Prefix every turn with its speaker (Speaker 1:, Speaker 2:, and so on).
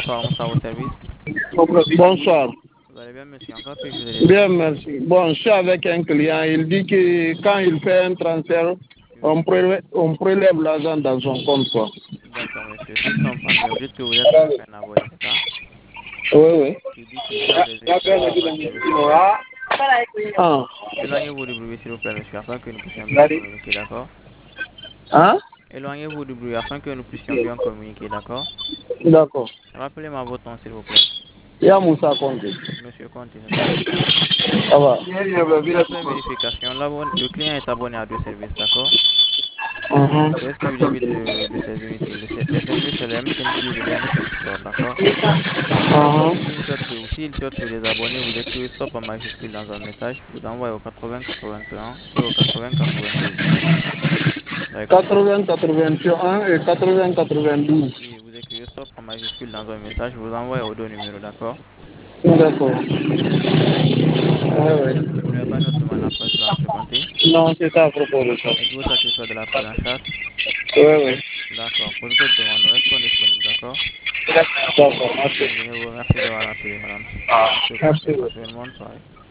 Speaker 1: bonsoir, bonsoir au service.
Speaker 2: Bonsoir.
Speaker 1: Vous allez bien, monsieur? En quoi puis-je vous aider,
Speaker 2: Bien,
Speaker 1: d'accord?
Speaker 2: merci. Bon, je suis avec un client. Il dit que quand il fait un transfert,
Speaker 1: Oui.
Speaker 2: on prélève l'argent dans son compte, quoi.
Speaker 1: D'accord, monsieur. Si je comprends bien, vous dites que vous êtes avec un abonné, c'est ça?
Speaker 2: Oui, oui.
Speaker 1: Qui dit qu'il tape les invitations de votre service téléphonique.
Speaker 2: Ah.
Speaker 1: Éloignez-vous du bruit, s'il vous plaît, monsieur, afin que nous puissions bien communiquer, d'accord?
Speaker 2: Hein?
Speaker 1: Éloignez-vous du bruit afin que nous puissions bien communiquer, d'accord?
Speaker 2: D'accord.
Speaker 1: Rappelez-moi votre nom, s'il vous plaît.
Speaker 2: Il y a Moussa Conte.
Speaker 1: Monsieur Conte, c'est ça?
Speaker 2: Ça va.
Speaker 1: Pour la première vérification, le client est abonné à deux services, d'accord?
Speaker 2: Mhm.
Speaker 1: C'est exclusif de ses unités. Les services, c'est le MTN Plus et le MTN Sport, d'accord?
Speaker 2: Mhm.
Speaker 1: S'il souhaite se désabonner, vous écrivez stop en majuscule dans un message, vous envoyez au 80 81 et au 80 92. Vous avez compris?
Speaker 2: 80 81 et 80 92.
Speaker 1: Oui, vous écrivez stop en majuscule dans un message, vous envoyez aux deux numéros, d'accord?
Speaker 2: D'accord. Ah, ouais.
Speaker 1: Vous n'avez pas une autre demande après cela, monsieur Conté?
Speaker 2: Non, c'est ça à propos de ça.
Speaker 1: Êtes-vous satisfait de la prise en charge?
Speaker 2: Oui, oui.
Speaker 1: D'accord. Pour toute autre demande, nous restons disponibles, d'accord?
Speaker 2: D'accord, merci.
Speaker 1: Bien, je vous remercie d'avoir appelé, madame.
Speaker 2: Ah,
Speaker 1: Monsieur Conté,
Speaker 2: merci.
Speaker 1: passez une bonne soirée.